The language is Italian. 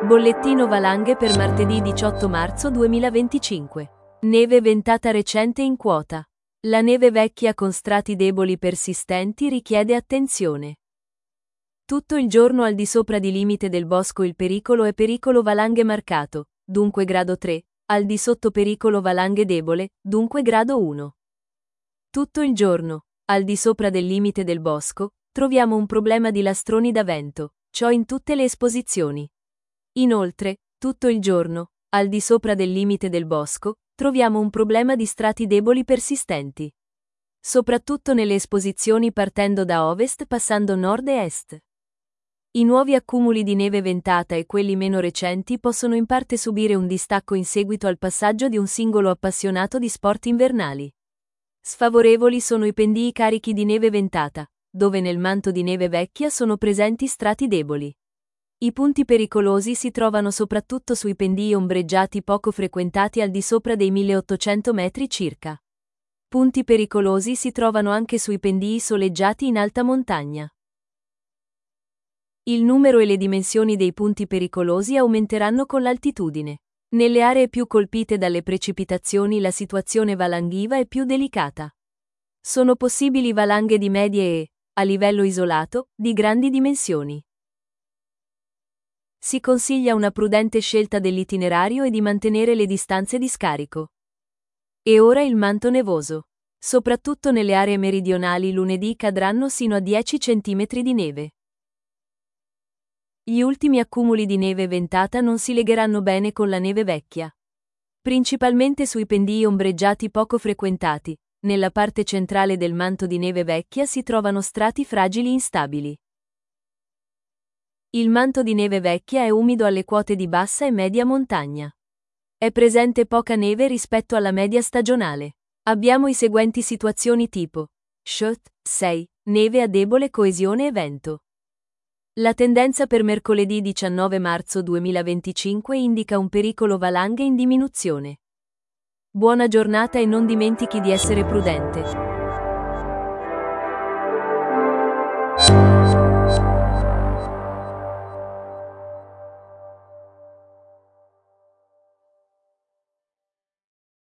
Bollettino valanghe per martedì 18 marzo 2025. Neve ventata recente in quota. La neve vecchia con strati deboli persistenti richiede attenzione. Tutto il giorno al di sopra di limite del bosco il pericolo è pericolo valanghe marcato, dunque grado 3, al di sotto pericolo valanghe debole, dunque grado 1. Tutto il giorno, al di sopra del limite del bosco, troviamo un problema di lastroni da vento, ciò in tutte le esposizioni. Inoltre, tutto il giorno, al di sopra del limite del bosco, troviamo un problema di strati deboli persistenti. Soprattutto nelle esposizioni partendo da ovest passando nord e est. I nuovi accumuli di neve ventata e quelli meno recenti possono in parte subire un distacco in seguito al passaggio di un singolo appassionato di sport invernali. Sfavorevoli sono i pendii carichi di neve ventata, dove nel manto di neve vecchia sono presenti strati deboli. I punti pericolosi si trovano soprattutto sui pendii ombreggiati poco frequentati al di sopra dei 1800 metri circa. Punti pericolosi si trovano anche sui pendii soleggiati in alta montagna. Il numero e le dimensioni dei punti pericolosi aumenteranno con l'altitudine. Nelle aree più colpite dalle precipitazioni la situazione valanghiva è più delicata. Sono possibili valanghe di medie e, a livello isolato, di grandi dimensioni. Si consiglia una prudente scelta dell'itinerario e di mantenere le distanze di scarico. E ora il manto nevoso. Soprattutto nelle aree meridionali lunedì cadranno sino a 10 cm di neve. Gli ultimi accumuli di neve ventata non si legheranno bene con la neve vecchia. Principalmente sui pendii ombreggiati poco frequentati, nella parte centrale del manto di neve vecchia si trovano strati fragili instabili. Il manto di neve vecchia è umido alle quote di bassa e media montagna. È presente poca neve rispetto alla media stagionale. Abbiamo i seguenti situazioni tipo: Shot, 6, neve a debole coesione e vento. La tendenza per mercoledì 19 marzo 2025 indica un pericolo valanghe in diminuzione. Buona giornata e non dimentichi di essere prudente.